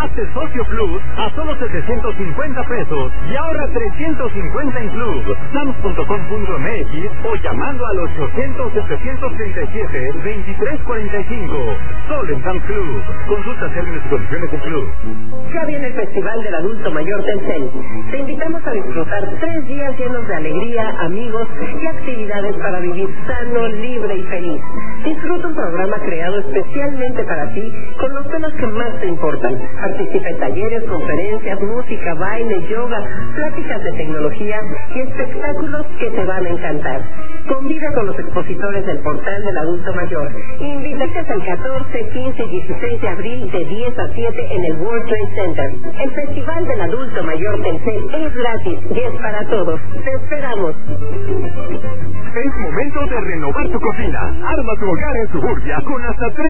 Hazte Socio Plus a solo 750 pesos y ahorra 350 en Club. Sams.com.mx o llamando al 800-737-2345. Solo en Sams Club. Consulta términos y condiciones en Club. Ya viene el Festival del Adulto Mayor Telcel. Te invitamos a disfrutar 3 días llenos de alegría, amigos y actividades para vivir sano, libre y feliz. Disfruta un programa creado especialmente para ti con los temas que más te importan. Participa en talleres, conferencias, música, baile, yoga, pláticas de tecnología y espectáculos que te van a encantar. Convive con los expositores del portal del adulto mayor. Invítate al 14, 15 y 16 de abril de 10 a 7 en el World Trade Center. El Festival del Adulto Mayor Telcel es gratis y es para todos. Te esperamos. Es momento de renovar tu cocina. Arma tu hogar en Suburbia con hasta 3